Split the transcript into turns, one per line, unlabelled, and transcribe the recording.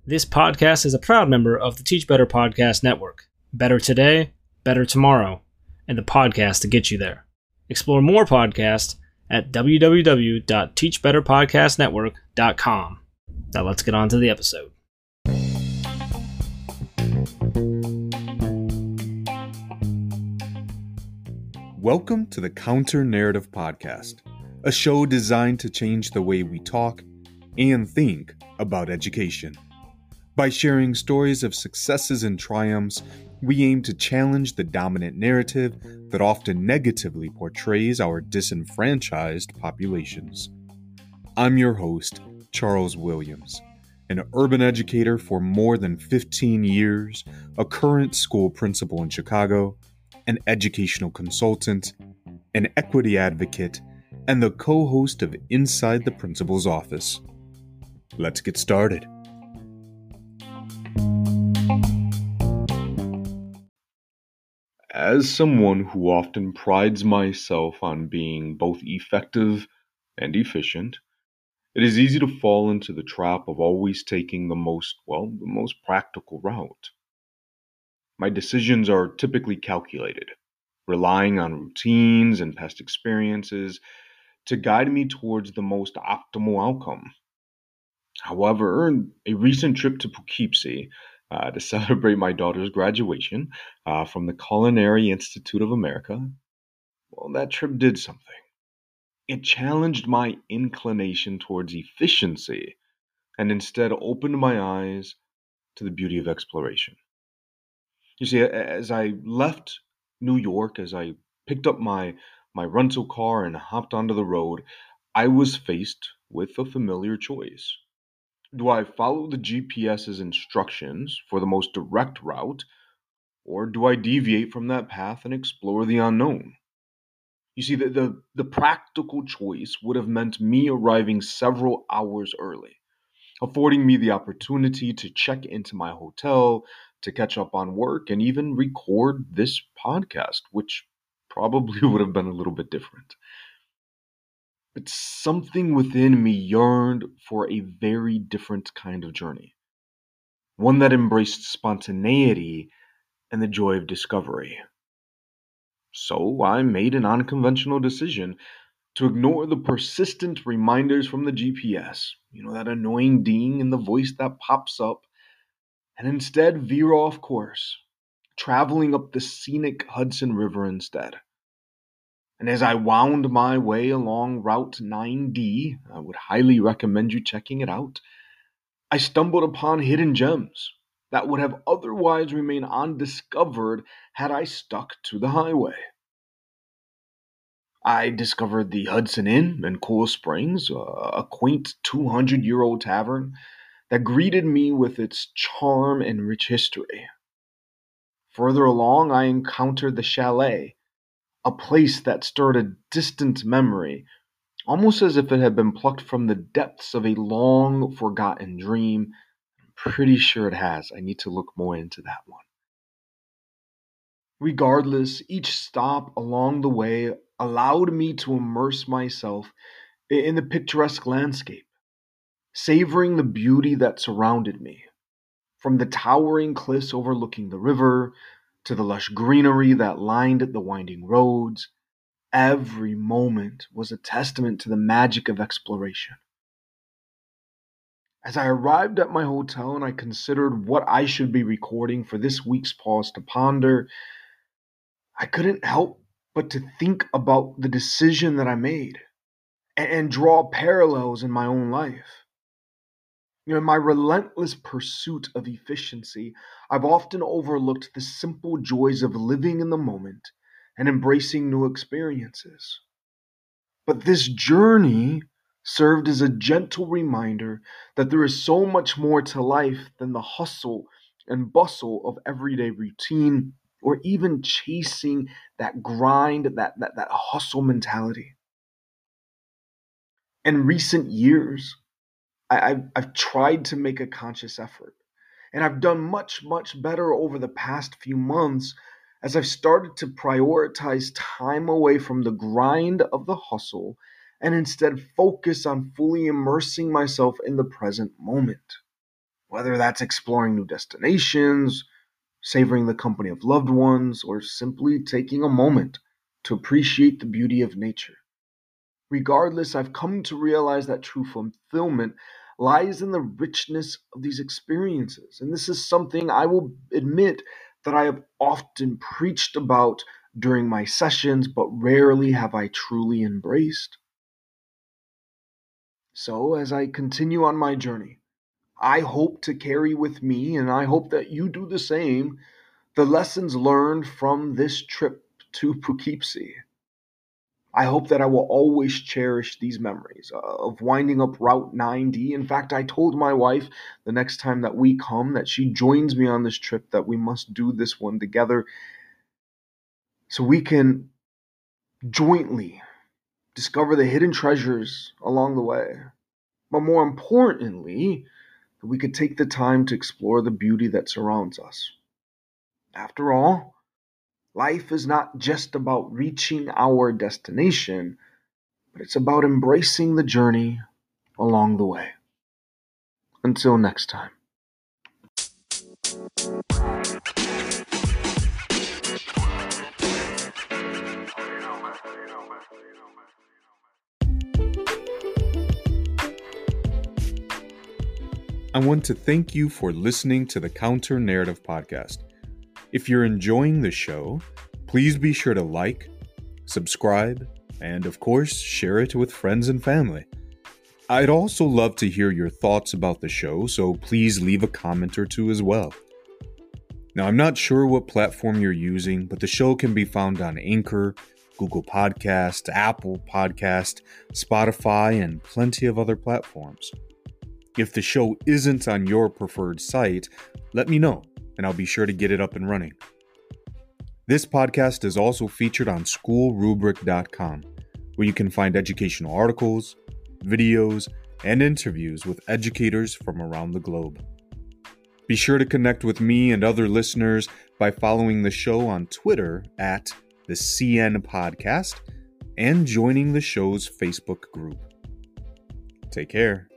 This podcast is a proud member of the Teach Better Podcast Network. Better today, better tomorrow, and the podcast to get you there. Explore more podcasts at www.teachbetterpodcastnetwork.com. Now let's get on to the episode.
Welcome to the Counter Narrative Podcast, a show designed to change the way we talk and think about education. By sharing stories of successes and triumphs, we aim to challenge the dominant narrative that often negatively portrays our disenfranchised populations. I'm your host, Charles Williams, an urban educator for more than 15 years, a current school principal in Chicago, an educational consultant, an equity advocate, and the co-host of Inside the Principal's Office. Let's get started. As someone who often prides myself on being both effective and efficient, it is easy to fall into the trap of always taking the most practical route. My decisions are typically calculated, relying on routines and past experiences to guide me towards the most optimal outcome. However, a recent trip to Poughkeepsie to celebrate my daughter's graduation from the Culinary Institute of America, that trip did something. It challenged my inclination towards efficiency and instead opened my eyes to the beauty of exploration. You see, as I left New York, as I picked up my rental car and hopped onto the road, I was faced with a familiar choice. Do I follow the GPS's instructions for the most direct route, or do I deviate from that path and explore the unknown? You see, the practical choice would have meant me arriving several hours early, affording me the opportunity to check into my hotel, to catch up on work, and even record this podcast, which probably would have been a little bit different. But something within me yearned for a very different kind of journey, one that embraced spontaneity and the joy of discovery. So I made an unconventional decision to ignore the persistent reminders from the GPS, that annoying ding in the voice that pops up, and instead veer off course, traveling up the scenic Hudson River instead. And as I wound my way along Route 9D, I would highly recommend you checking it out, I stumbled upon hidden gems that would have otherwise remained undiscovered had I stuck to the highway. I discovered the Hudson Inn in Cool Springs, a quaint 200-year-old tavern that greeted me with its charm and rich history. Further along, I encountered the Chalet, a place that stirred a distant memory, almost as if it had been plucked from the depths of a long-forgotten dream. I'm pretty sure it has. I need to look more into that one. Regardless, each stop along the way allowed me to immerse myself in the picturesque landscape, savoring the beauty that surrounded me, from the towering cliffs overlooking the river to the lush greenery that lined the winding roads. Every moment was a testament to the magic of exploration. As I arrived at my hotel and I considered what I should be recording for this week's Pause to Ponder, I couldn't help but to think about the decision that I made and draw parallels in my own life. In my relentless pursuit of efficiency, I've often overlooked the simple joys of living in the moment and embracing new experiences. But this journey served as a gentle reminder that there is so much more to life than the hustle and bustle of everyday routine or even chasing that grind, that hustle mentality. In recent years, I've tried to make a conscious effort, and I've done much, much better over the past few months as I've started to prioritize time away from the grind of the hustle and instead focus on fully immersing myself in the present moment. whether that's exploring new destinations, savoring the company of loved ones, or simply taking a moment to appreciate the beauty of nature. Regardless, I've come to realize that true fulfillment lies in the richness of these experiences. And this is something I will admit that I have often preached about during my sessions, but rarely have I truly embraced. So, as I continue on my journey, I hope to carry with me, and I hope that you do the same, the lessons learned from this trip to Poughkeepsie. I hope that I will always cherish these memories of winding up Route 9D. In fact, I told my wife the next time that we come that she joins me on this trip that we must do this one together so we can jointly discover the hidden treasures along the way. But more importantly, that we could take the time to explore the beauty that surrounds us. After all, life is not just about reaching our destination, but it's about embracing the journey along the way. Until next time.
I want to thank you for listening to the Counter Narrative Podcast. If you're enjoying the show, please be sure to like, subscribe, and of course, share it with friends and family. I'd also love to hear your thoughts about the show, so please leave a comment or two as well. Now, I'm not sure what platform you're using, but the show can be found on Anchor, Google Podcast, Apple Podcast, Spotify, and plenty of other platforms. If the show isn't on your preferred site, let me know, and I'll be sure to get it up and running. This podcast is also featured on schoolrubric.com, where you can find educational articles, videos, and interviews with educators from around the globe. Be sure to connect with me and other listeners by following the show on Twitter at the CN Podcast and joining the show's Facebook group. Take care.